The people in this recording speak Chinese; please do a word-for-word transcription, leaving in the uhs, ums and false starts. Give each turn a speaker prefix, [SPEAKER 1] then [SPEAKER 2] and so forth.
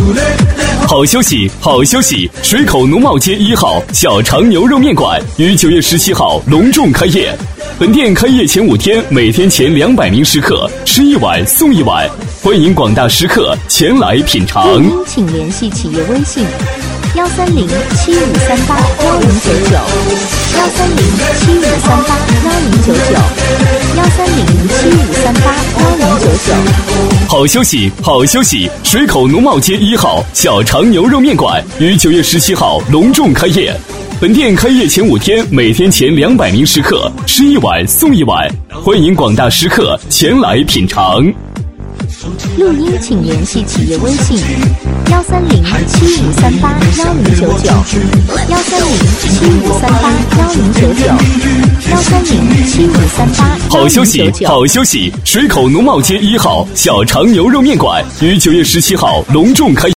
[SPEAKER 1] 好消息，好消息！水口农贸街一号小肠牛肉面馆于九月十七号隆重开业。本店开业前五天，每天前两百名食客吃一碗送一碗，欢迎广大食客前来品尝。
[SPEAKER 2] 请联系企业微信：幺三零七五三八幺零九九，幺三零七五三八幺零九九，幺三零七五三八幺零九九。
[SPEAKER 1] 好消息，好消息！水口农贸街一号小肠牛肉面馆于九月十七号隆重开业。本店开业前五天，每天前两百名食客吃一碗送一碗，欢迎广大食客前来品尝。
[SPEAKER 2] 录音请联系企业微信：幺三零七五三八幺零九九，幺三零七五三八幺零九九，幺三零七五三八。
[SPEAKER 1] 好消息，好消息！水口农贸街一号小肠牛肉面馆于九月十七号隆重开业。